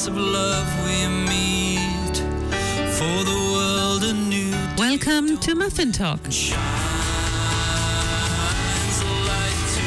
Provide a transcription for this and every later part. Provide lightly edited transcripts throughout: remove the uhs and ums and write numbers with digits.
chance of love we meet, for the world a new day. Welcome to Muffin Talk. Shines a light to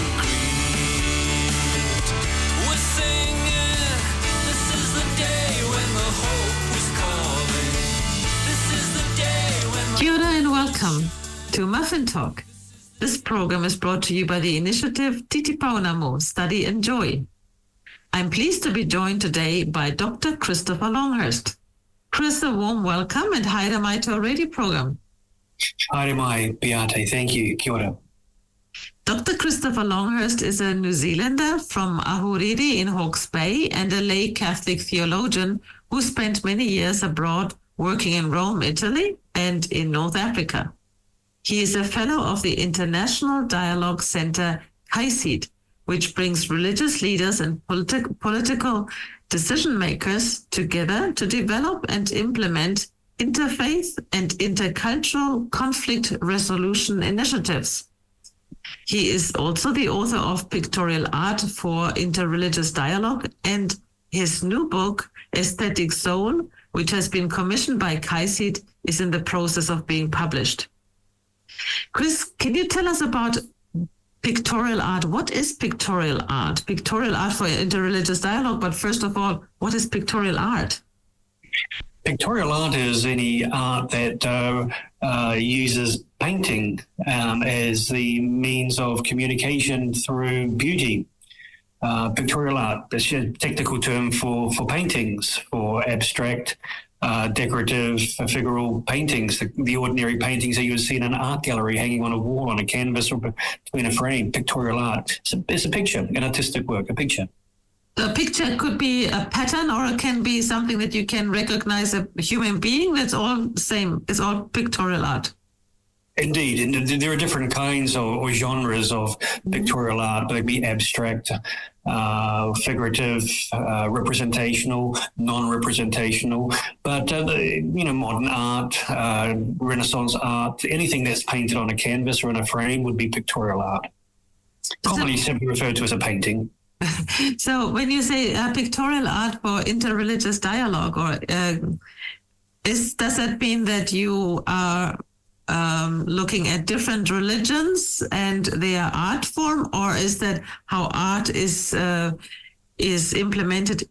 greet. We're singing, this is the day when the hope was calling. This is the day when Kia ora and welcome to Muffin Talk. This program is brought to you by the initiative Titi Paunamo, Study and Joy. I'm pleased to be joined today by Dr. Christopher Longhurst. Chris, a warm welcome and haere mai to our radio program. Haere mai, Beate. Thank you. Kia ora. Dr. Christopher Longhurst is a New Zealander from Ahuriri in Hawke's Bay and a lay Catholic theologian who spent many years abroad working in Rome, Italy, and in North Africa. He is a fellow of the International Dialogue Center, CAICID, which brings religious leaders and political decision makers together to develop and implement interfaith and intercultural conflict resolution initiatives. He is also the author of Pictorial Art for Interreligious Dialogue, and his new book, Aesthetic Soul, which has been commissioned by CAICID, is in the process of being published. Chris, can you tell us about pictorial art? What is pictorial art? Pictorial art for interreligious dialogue, but first of all, what is pictorial art? Pictorial art is any art that uses painting as the means of communication through beauty. Pictorial art is a technical term for paintings, for abstract, decorative, figural paintings, the ordinary paintings that you would see in an art gallery hanging on a wall, on a canvas, or between a frame. Pictorial art. It's a picture, an artistic work, a picture. The picture could be a pattern, or it can be something that you can recognize a human being. That's all the same. It's all pictorial art. Indeed, and there are different kinds or genres of pictorial art, but they can be abstract, figurative, representational, non-representational. But modern art, Renaissance art, anything that's painted on a canvas or in a frame would be pictorial art. Commonly simply referred to as a painting. So when you say pictorial art for interreligious dialogue, or does that mean that you are looking at different religions and their art form, or is that how art is implemented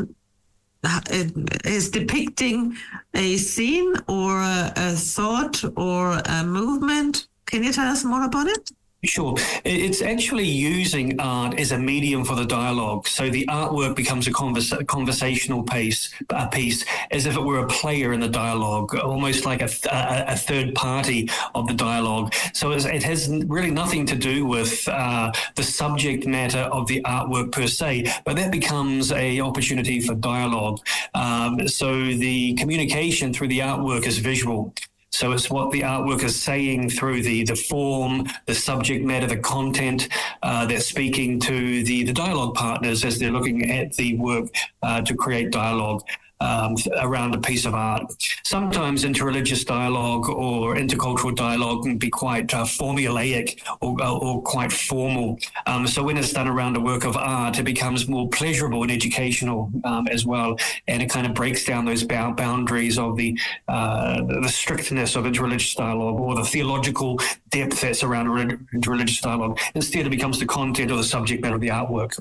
is depicting a scene or a thought or a movement? Can you tell us more about it? Sure. It's actually using art as a medium for the dialogue. So the artwork becomes a conversational piece, as if it were a player in the dialogue, almost like a third party of the dialogue. So it has really nothing to do with the subject matter of the artwork per se, but that becomes an opportunity for dialogue. So the communication through the artwork is visual. So it's what the artwork is saying through the form, the subject matter, the content that's speaking to the dialogue partners as they're looking at the work to create dialogue around a piece of art. Sometimes interreligious dialogue or intercultural dialogue can be quite formulaic or quite formal. So when it's done around a work of art, it becomes more pleasurable and educational as well, and it kind of breaks down those boundaries of the strictness of interreligious dialogue or the theological depth that's around interreligious dialogue. Instead, it becomes the content or the subject matter of the artwork.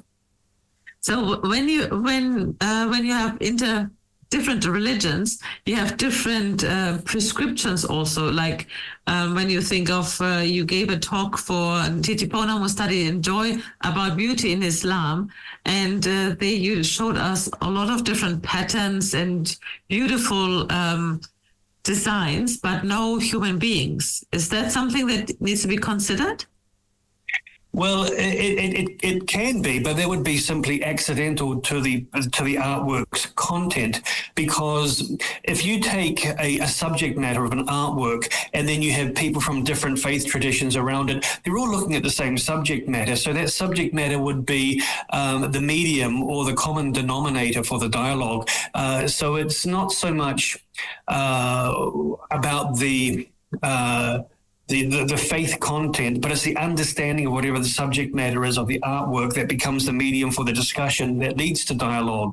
So when you have different religions, you have different prescriptions also. Like when you think of, you gave a talk for Titi Paunamo Study and Joy about beauty in Islam, and you showed us a lot of different patterns and beautiful designs, but no human beings. Is that something that needs to be considered? Well, it can be, but that would be simply accidental to the artwork's content, because if you take a subject matter of an artwork and then you have people from different faith traditions around it, they're all looking at the same subject matter. So that subject matter would be the medium or the common denominator for the dialogue. So it's not so much about the the faith content, but it's the understanding of whatever the subject matter is of the artwork that becomes the medium for the discussion that leads to dialogue.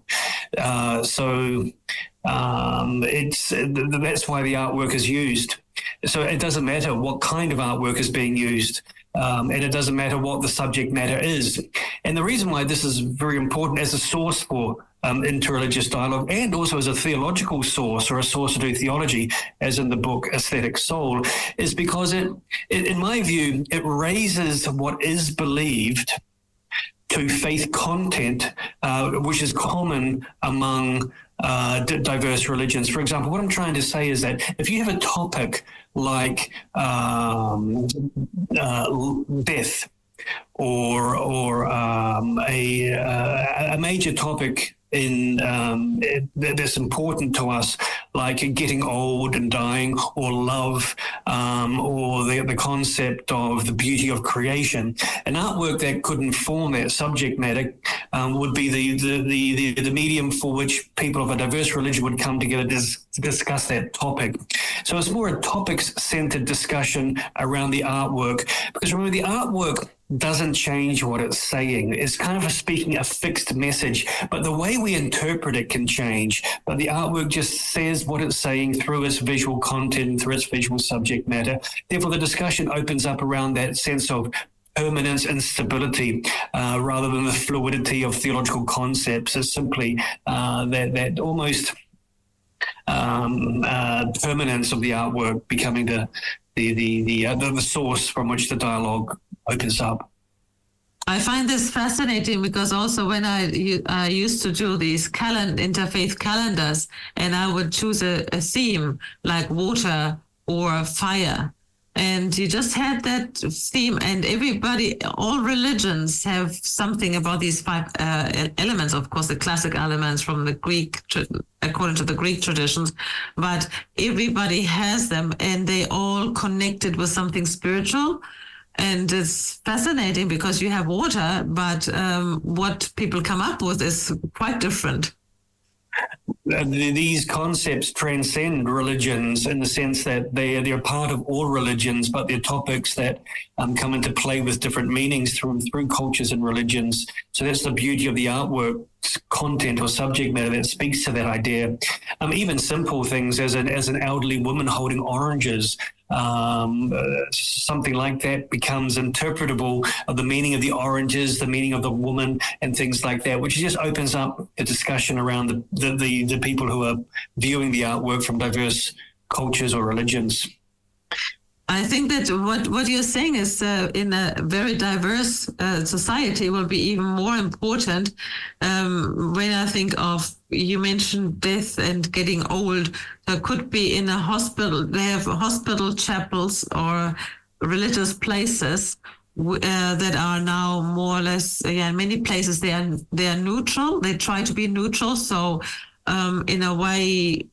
That's why the artwork is used. So it doesn't matter what kind of artwork is being used, and it doesn't matter what the subject matter is. And the reason why this is very important as a source for interreligious dialogue, and also as a theological source or a source to do theology, as in the book Aesthetic Soul, is because it in my view, it raises what is believed to faith content, which is common among diverse religions. For example, what I'm trying to say is that if you have a topic like death, or a major topic that's important to us, like getting old and dying, or love, or the concept of the beauty of creation. An artwork that could inform that subject matter would be the medium for which people of a diverse religion would come together to discuss that topic. So it's more a topics-centered discussion around the artwork, because remember, the artwork doesn't change what it's saying. It's kind of speaking a fixed message, but the way we interpret it can change. But the artwork just says what it's saying through its visual content, through its visual subject matter. Therefore, the discussion opens up around that sense of permanence and stability, rather than the fluidity of theological concepts. It's simply that almost permanence of the artwork becoming the source from which the dialogue opens up. I find this fascinating because also when I used to do these interfaith calendars, and I would choose a theme like water or fire, and you just had that theme, and all religions have something about these five elements. Of course, the classic elements from the Greek, according to the Greek traditions, but everybody has them, and they all connected with something spiritual. And it's fascinating because you have water, but what people come up with is quite different. These concepts transcend religions in the sense that they're part of all religions, but they're topics that come into play with different meanings through cultures and religions. So that's the beauty of the artwork content or subject matter that speaks to that idea. Even simple things as an elderly woman holding oranges, something like that becomes interpretable of the meaning of the oranges, the meaning of the woman, and things like that, which just opens up a discussion around the people who are viewing the artwork from diverse cultures or religions. I think that what you're saying is in a very diverse society will be even more important. When I think of, you mentioned death and getting old, there could be in a hospital, they have hospital chapels or religious places that are now more or less, in many places they are neutral. They try to be neutral. So in a way,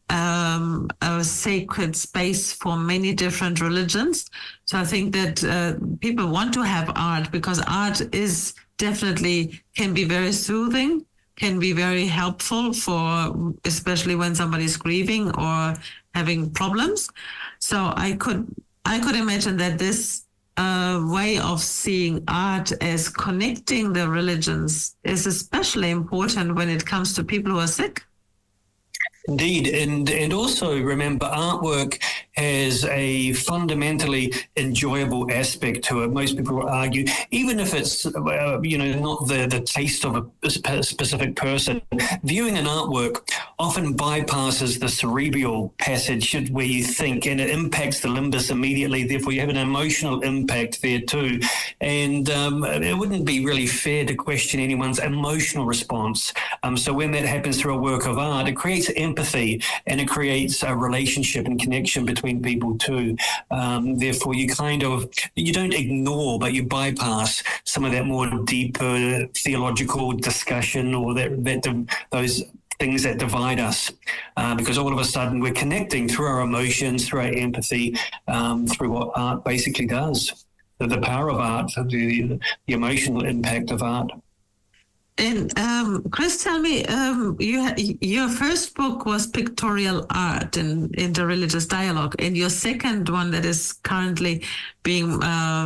a sacred space for many different religions. So I think that people want to have art because art is definitely can be very soothing, can be very helpful for, especially when somebody's grieving or having problems. So I could imagine that this way of seeing art as connecting the religions is especially important when it comes to people who are sick. Indeed, and also remember, artwork has a fundamentally enjoyable aspect to it. Most people will argue, even if it's not the taste of a specific person, viewing an artwork often bypasses the cerebral passage where you think, and it impacts the limbus immediately. Therefore, you have an emotional impact there too. And it wouldn't be really fair to question anyone's emotional response. So when that happens through a work of art, it creates empathy and it creates a relationship and connection between people too. Therefore, you don't ignore, but you bypass some of that more deeper theological discussion or those things that divide us, because all of a sudden we're connecting through our emotions, through our empathy, through what art basically does. The power of art, the emotional impact of art. And Chris, tell me, your first book was Pictorial Art and Interreligious Dialogue, and your second one that is currently being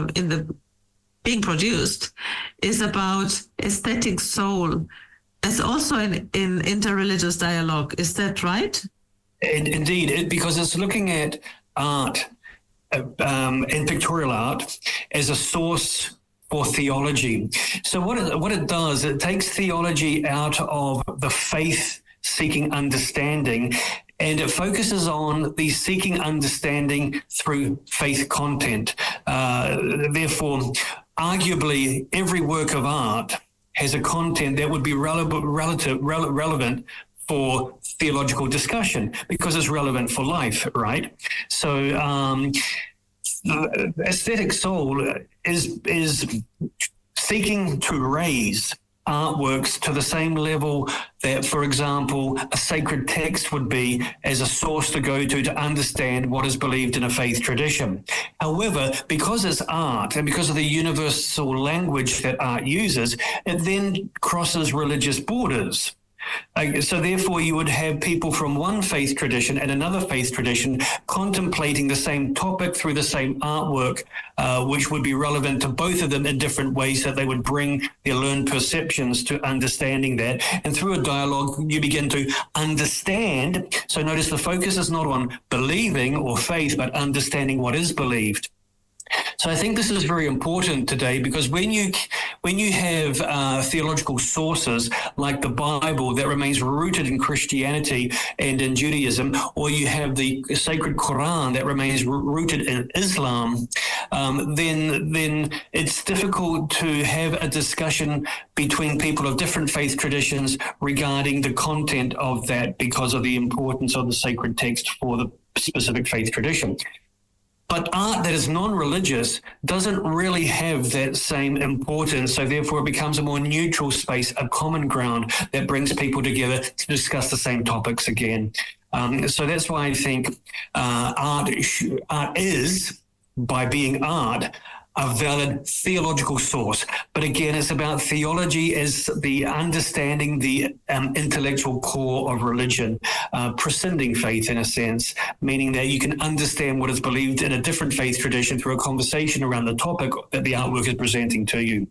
being produced is about aesthetic soul. It's also in interreligious dialogue. Is that right? Indeed, because it's looking at art and pictorial art as a source for theology. So what it does, it takes theology out of the faith-seeking understanding, and it focuses on the seeking understanding through faith content. Therefore, arguably, every work of art has a content that would be relevant for theological discussion because it's relevant for life, right? So aesthetic soul is seeking to raise artworks to the same level that, for example, a sacred text would be as a source to go to understand what is believed in a faith tradition. However, because it's art and because of the universal language that art uses, it then crosses religious borders. So therefore, you would have people from one faith tradition and another faith tradition contemplating the same topic through the same artwork, which would be relevant to both of them in different ways, that they would bring their learned perceptions to understanding that. And through a dialogue, you begin to understand. So notice the focus is not on believing or faith, but understanding what is believed. So I think this is very important today, because when you have theological sources like the Bible that remains rooted in Christianity and in Judaism, or you have the sacred Quran that remains rooted in Islam, then it's difficult to have a discussion between people of different faith traditions regarding the content of that, because of the importance of the sacred text for the specific faith tradition. But art that is non-religious doesn't really have that same importance, so therefore it becomes a more neutral space, a common ground that brings people together to discuss the same topics again. So that's why I think art is, by being art, a valid theological source. But again, it's about theology as the understanding, the intellectual core of religion, prescinding faith in a sense, meaning that you can understand what is believed in a different faith tradition through a conversation around the topic that the artwork is presenting to you.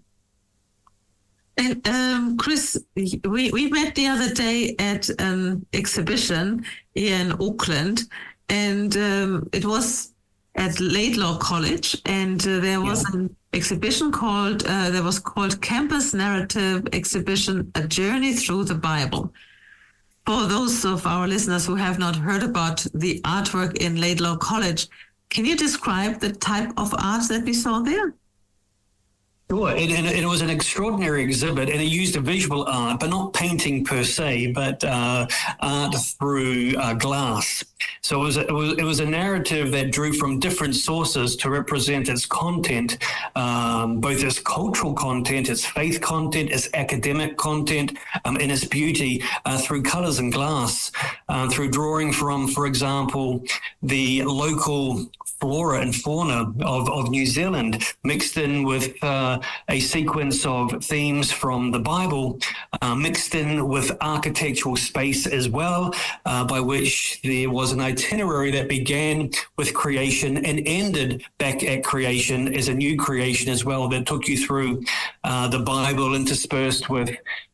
And Chris, we met the other day at an exhibition here in Auckland, and it was at Laidlaw College, and there was an exhibition called Campus Narrative Exhibition, A Journey Through the Bible. For those of our listeners who have not heard about the artwork in Laidlaw College, can you describe the type of art that we saw there? Sure, it was an extraordinary exhibit, and it used a visual art, but not painting per se, but art through glass. So it was a narrative that drew from different sources to represent its content, both its cultural content, its faith content, its academic content, and its beauty through colors and glass, through drawing from, for example, the local flora and fauna of New Zealand, mixed in with a sequence of themes from the Bible, mixed in with architectural space as well, by which there was an itinerary that began with creation and ended back at creation as a new creation as well, that took you through the Bible, interspersed with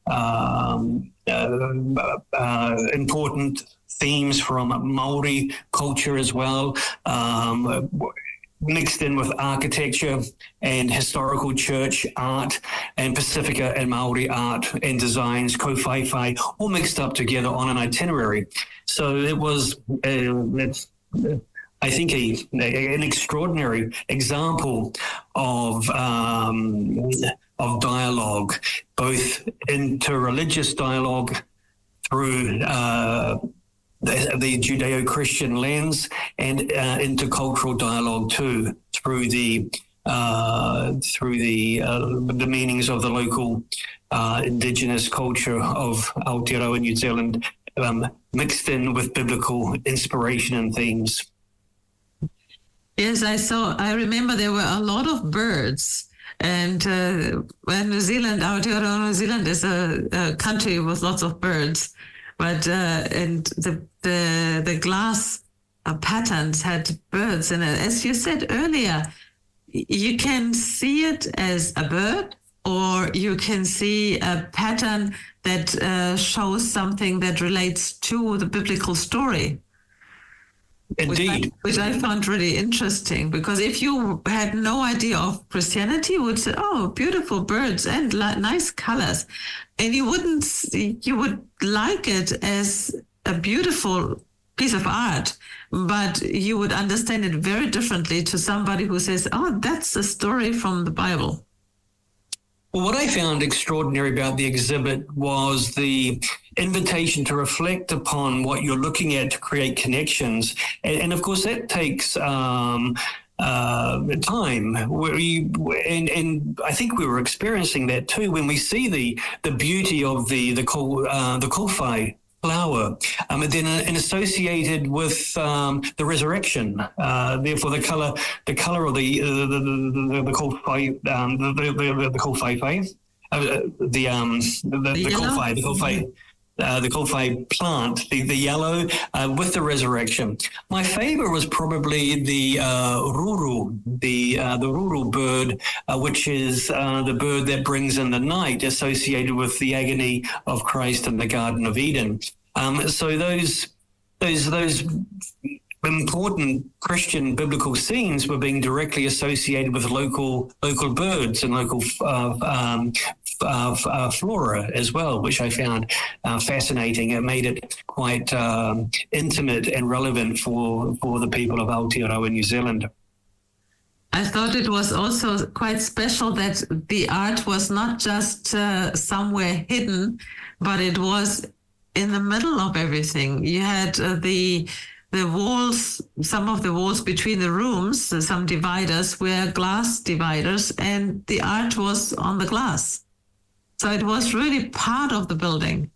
important themes from Maori culture as well, mixed in with architecture and historical church art and Pacifica and Maori art and designs, kōwhaiwhai, all mixed up together on an itinerary. So it was, I think, an extraordinary example of dialogue, both interreligious dialogue through the Judeo-Christian lens, and intercultural dialogue too, through the meanings of the local indigenous culture of Aotearoa, New Zealand, mixed in with biblical inspiration and themes. Yes, I remember there were a lot of birds And New Zealand, Aotearoa New Zealand is a country with lots of birds, but and the glass patterns had birds in it. As you said earlier, you can see it as a bird, or you can see a pattern that shows something that relates to the biblical story. Indeed. Which I found really interesting, because if you had no idea of Christianity, you would say, oh, beautiful birds and nice colors. And you would like it as a beautiful piece of art, but you would understand it very differently to somebody who says, oh, that's a story from the Bible. Well, what I found extraordinary about the exhibit was the invitation to reflect upon what you're looking at to create connections. And of course, that takes time. And I think we were experiencing that too when we see the beauty of the kowhai flower, and then associated with the resurrection. Therefore, the color of the kowhai, the kowhai plant, the yellow with the resurrection. My favorite was probably the ruru, the ruru bird, which is the bird that brings in the night, associated with the agony of Christ in the Garden of Eden. So those important Christian biblical scenes were being directly associated with local birds and local flora as well, which I found fascinating. It made it quite intimate and relevant for the people of Aotearoa, New Zealand. I thought it was also quite special that the art was not just somewhere hidden, but it was in the middle of everything. You had the walls, some of the walls between the rooms, some dividers were glass dividers, and the art was on the glass. So it was really part of the building.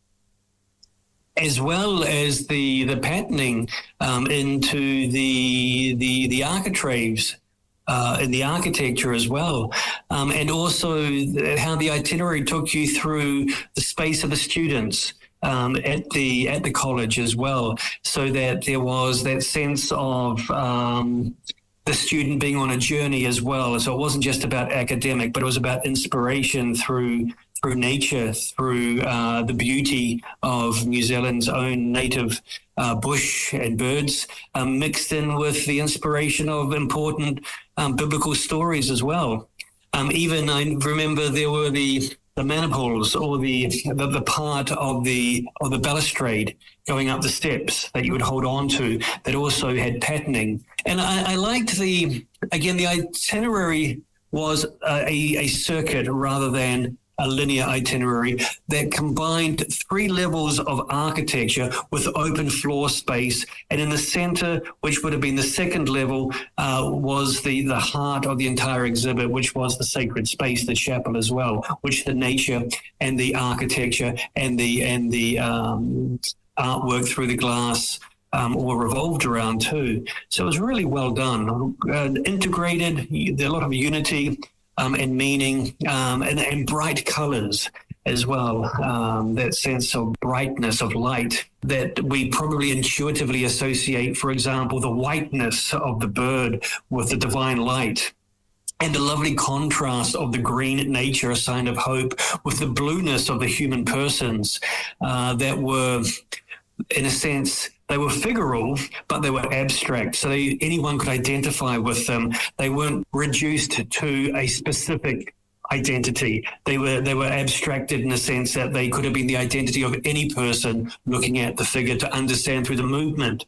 As well as the patterning into the architraves in the architecture as well, and also how the itinerary took you through the space of the students at the college as well, so that there was that sense of the student being on a journey as well. So it wasn't just about academic, but it was about inspiration through nature, through the beauty of New Zealand's own native bush and birds, mixed in with the inspiration of important biblical stories as well. Even I remember there were the maniples, or the part of the balustrade going up the steps that you would hold on to, that also had patterning. And I liked the itinerary was a circuit rather than a linear itinerary that combined 3 levels of architecture with open floor space. And in the center, which would have been the second level, was the heart of the entire exhibit, which was the sacred space, the chapel as well, which the nature and the architecture and the artwork through the glass all revolved around too. So it was really well done, integrated, a lot of unity, and meaning, and bright colors as well. That sense of brightness, of light that we probably intuitively associate, for example, the whiteness of the bird with the divine light, and the lovely contrast of the green nature, a sign of hope, with the blueness of the human persons that were, in a sense, they were figural, but they were abstract. So anyone could identify with them. They weren't reduced to a specific identity. They were abstracted in the sense that they could have been the identity of any person looking at the figure, to understand through the movement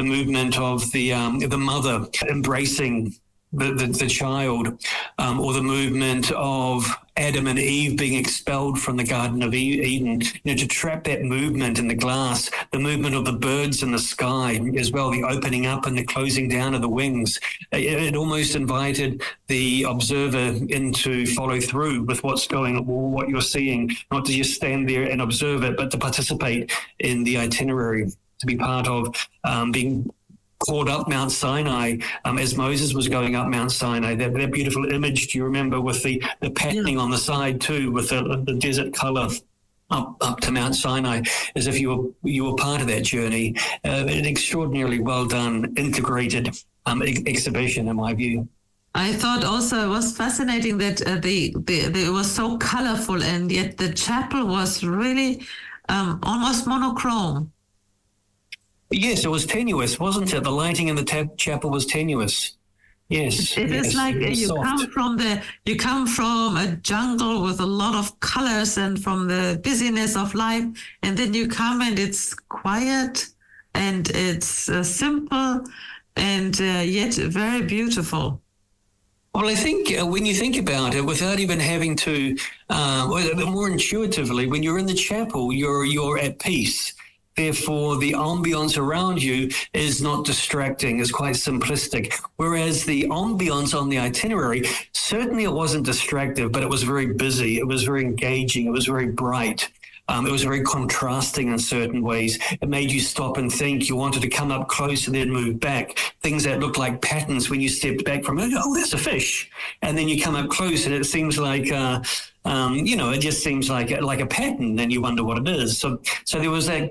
of the mother embracing the child, or the movement of Adam and Eve being expelled from the Garden of Eden, to trap that movement in the glass, the movement of the birds in the sky as well, the opening up and the closing down of the wings. It almost invited the observer in to follow through with what you're seeing, not to just stand there and observe it, but to participate in the itinerary, to be part of being caught up Mount Sinai as Moses was going up Mount Sinai. That beautiful image, do you remember, with the patterning on the side too, with the desert color up to Mount Sinai, as if you were part of that journey. An extraordinarily well done, integrated exhibition, in my view. I thought also it was fascinating that it was so colorful, and yet the chapel was really almost monochrome. Yes, it was tenuous, wasn't it? The lighting in the chapel was tenuous. Yes, it is like you come from a jungle with a lot of colors and from the busyness of life, and then you come and it's quiet and it's simple and yet very beautiful. Well, I think when you think about it, without even having to, more intuitively, when you're in the chapel, you're at peace. Therefore, the ambience around you is not distracting, it's quite simplistic. Whereas the ambience on the itinerary, certainly it wasn't distractive, but it was very busy, it was very engaging, it was very bright. It was very contrasting in certain ways. It made you stop and think. You wanted to come up close and then move back. Things that looked like patterns when you stepped back from it. Oh, that's a fish. And then you come up close and it seems like, it just seems like a pattern. And you wonder what it is. So there was that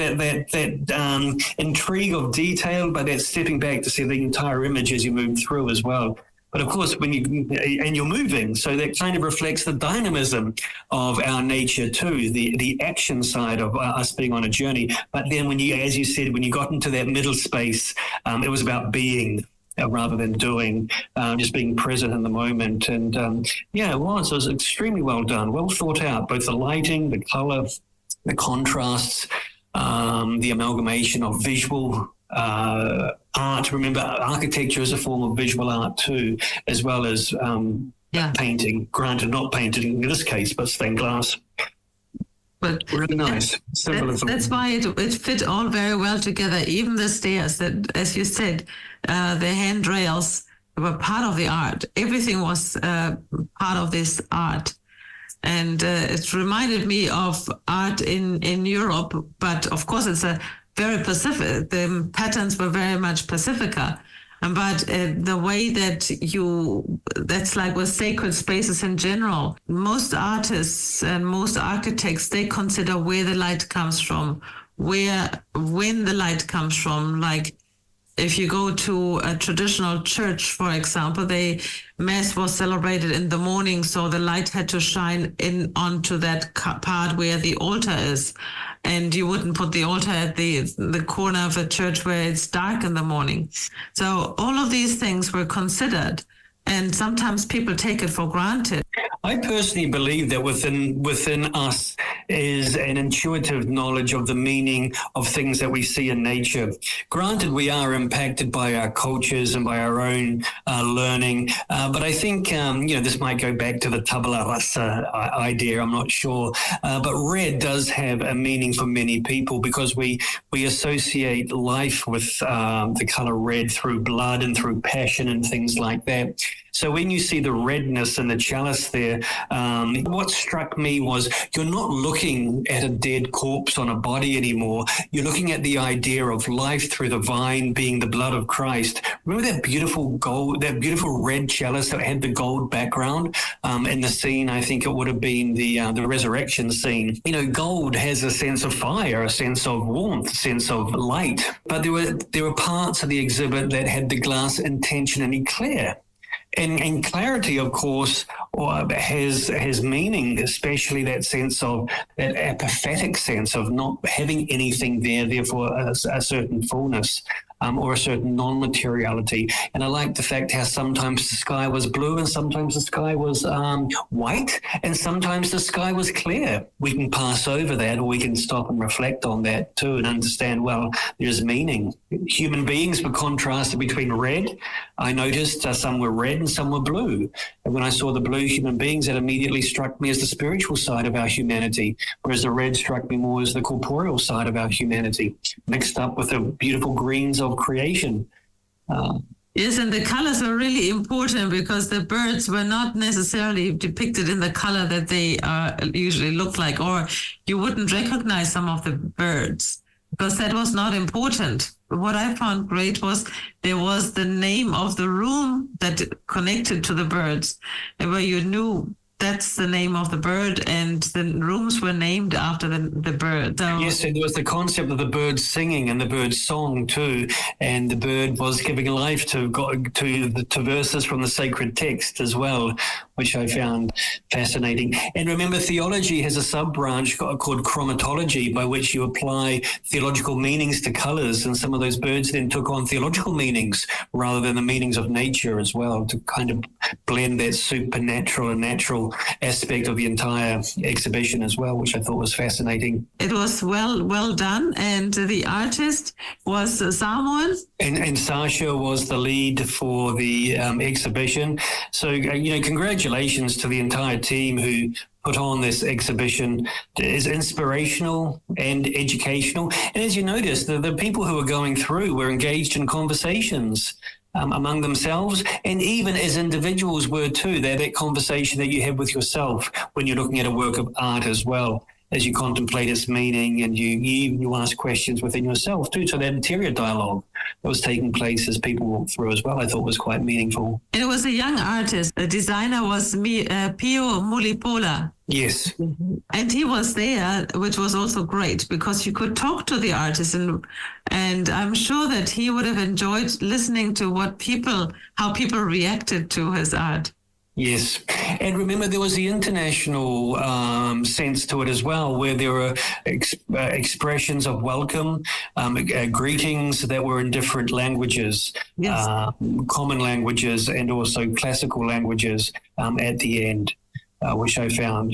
intrigue of detail, but that stepping back to see the entire image as you move through as well. But of course, you're moving, so that kind of reflects the dynamism of our nature too, the action side of us being on a journey. But then as you said, when you got into that middle space, it was about being rather than doing, just being present in the moment. And it was extremely well done, well thought out, both the lighting, the color, the contrasts, the amalgamation of visual art. Remember, architecture is a form of visual art too, as well as painting. Granted, not painted in this case, but stained glass. But really nice. That's why it fit all very well together. Even the stairs, that, as you said, the handrails were part of the art. Everything was part of this art. And it reminded me of art in Europe, but of course it's a very Pacific. The patterns were very much Pacifica, but the way that's like with sacred spaces in general. Most artists and most architects, they consider where the light comes from, when the light comes from. Like if you go to a traditional church, for example, Mass was celebrated in the morning, so the light had to shine in onto that part where the altar is. And you wouldn't put the altar at the corner of a church where it's dark in the morning. So all of these things were considered, and sometimes people take it for granted. I personally believe that within us is an intuitive knowledge of the meaning of things that we see in nature. Granted, we are impacted by our cultures and by our own learning, but I think this might go back to the tabula rasa idea. I'm not sure, but red does have a meaning for many people because we associate life with the color red through blood and through passion and things like that. So when you see the redness in the chalice there, what struck me was you're not looking at a dead corpse on a body anymore. You're looking at the idea of life through the vine being the blood of Christ. Remember that beautiful red chalice that had the gold background in the scene? I think it would have been the resurrection scene. Gold has a sense of fire, a sense of warmth, a sense of light. But there were parts of the exhibit that had the glass intentionally clear. And clarity, of course, has meaning, especially that sense of that apophatic sense of not having anything there, therefore a certain fullness. Or a certain non-materiality. And I like the fact how sometimes the sky was blue and sometimes the sky was white and sometimes the sky was clear. We can pass over that, or we can stop and reflect on that too and understand, well, there's meaning. Human beings were contrasted between red. I noticed some were red and some were blue. And when I saw the blue human beings, it immediately struck me as the spiritual side of our humanity, whereas the red struck me more as the corporeal side of our humanity, mixed up with the beautiful greens of creation. Yes, and the colors are really important because the birds were not necessarily depicted in the color that they usually look like, or you wouldn't recognize some of the birds because that was not important. what I found great was there was the name of the room that connected to the birds, and where you knew that's the name of the bird, and the rooms were named after the bird. So, yes, and there was the concept of the bird singing and the bird song too, and the bird was giving life to verses from the sacred text as well, which I found fascinating. And remember, theology has a sub-branch called chromatology, by which you apply theological meanings to colours, and some of those birds then took on theological meanings rather than the meanings of nature as well, to kind of blend that supernatural and natural aspect of the entire exhibition as well, which I thought was fascinating. It was well done, and the artist was Samuel. And Sasha was the lead for the exhibition. So, congratulations to the entire team who put on this exhibition. It is inspirational and educational. And as you notice, the people who were going through were engaged in conversations among themselves, and even as individuals were too. That conversation that you have with yourself when you're looking at a work of art as well, as you contemplate its meaning, and you ask questions within yourself too. So that interior dialogue that was taking place as people walked through as well, I thought was quite meaningful. And it was a young artist. The designer was Pio Mulipola. Yes. And he was there, which was also great because you could talk to the artist, and I'm sure that he would have enjoyed listening to how people reacted to his art. Yes. And remember, there was the international sense to it as well, where there were expressions of welcome, greetings that were in different languages, Yes. Common languages and also classical languages at the end. Which I found,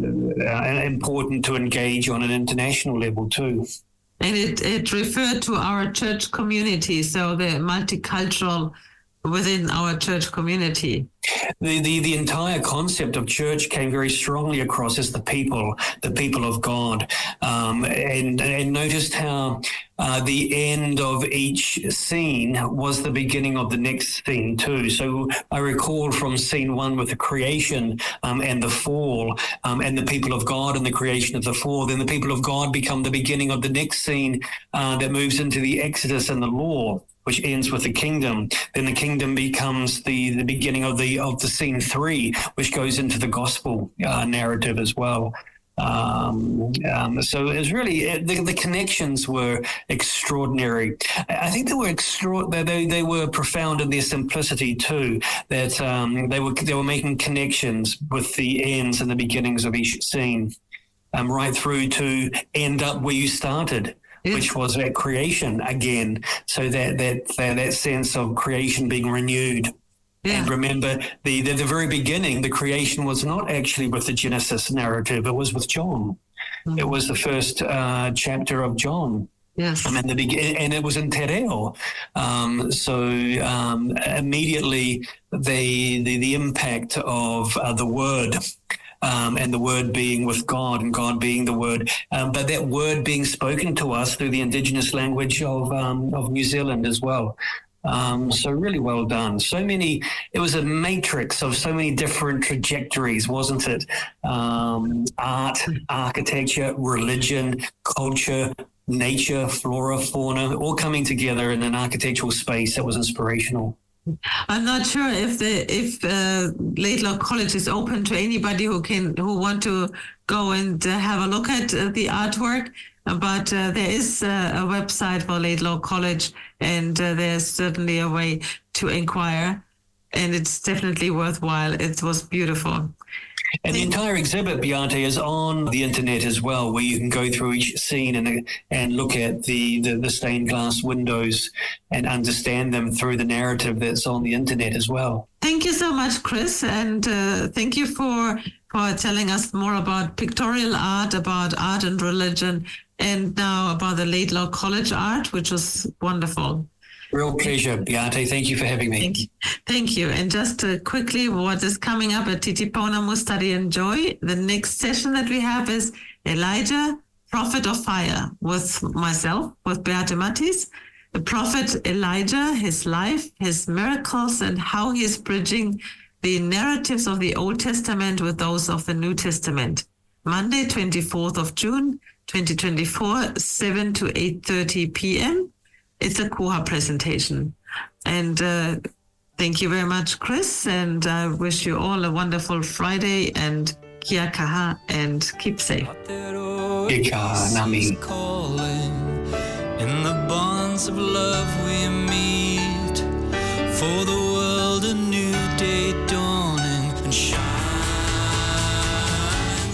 important to engage on an international level too. And it referred to our church community, so the multicultural within our church community. The entire concept of church came very strongly across as the people of God, and noticed how the end of each scene was the beginning of the next scene too. So I recall from scene 1 with the creation and the fall, and the people of God and the creation of the fall. Then the people of God become the beginning of the next scene that moves into the Exodus and the law, which ends with the kingdom. Then the kingdom becomes the beginning of the scene 3, which goes into the gospel narrative as well. So it was really the connections were extraordinary. I think they were they were profound in their simplicity too. That they were making connections with the ends and the beginnings of each scene, right through to end up where you started. Yes. Which was at creation again. So that sense of creation being renewed. Yeah. And remember, the very beginning, the creation was not actually with the Genesis narrative. It was with John. Mm-hmm. It was the first chapter of John. Yes. And it was in Te Reo. So immediately the impact of the Word. And the Word being with God and God being the Word, but that Word being spoken to us through the indigenous language of New Zealand as well. So really well done. It was a matrix of so many different trajectories, wasn't it? Art, architecture, religion, culture, nature, flora, fauna, all coming together in an architectural space that was inspirational. I'm not sure if Laidlaw College is open to anybody who want to go and have a look at the artwork, but there is a website for Laidlaw College, and there's certainly a way to inquire, and it's definitely worthwhile. It was beautiful. And the entire exhibit, Beate, is on the internet as well, where you can go through each scene and look at the stained glass windows and understand them through the narrative that's on the internet as well. Thank you so much, Chris, and thank you for telling us more about pictorial art, about art and religion, and now about the Laidlaw College art, which was wonderful. Real pleasure, Beate. Thank you for having me. Thank you. And just quickly, what is coming up at Titiponamu Study and Joy? The next session that we have is Elijah, Prophet of Fire, with myself, with Beate Mattis. The prophet Elijah, his life, his miracles, and how he is bridging the narratives of the Old Testament with those of the New Testament. Monday, 24th of June, 2024, 7 to 8:30 p.m. it's a Kuha presentation. And thank you very much, Chris. And I wish you all a wonderful Friday, and kia kaha, and keep safe. Kia kaha, nami. Calling in the bonds of love we